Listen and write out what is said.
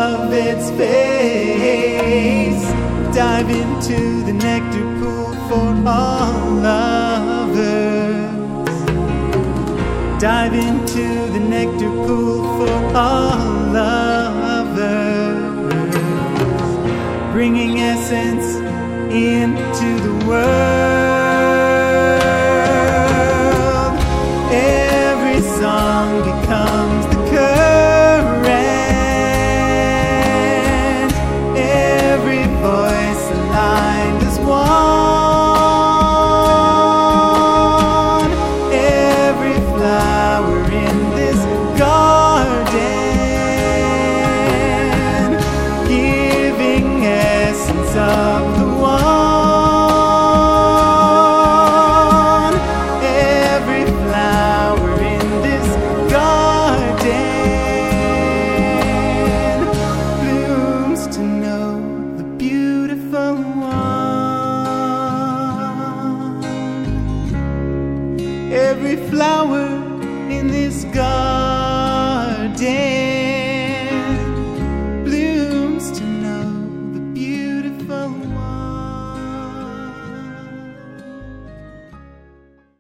of its face. Dive into the nectar pool for all lovers. Dive into the nectar pool for all lovers, bringing essence into the world. Every song becomes the current, every voice aligned as one, every flower in this garden, giving essence of the one. Every flower in this garden blooms to know the beautiful one. Every flower in this garden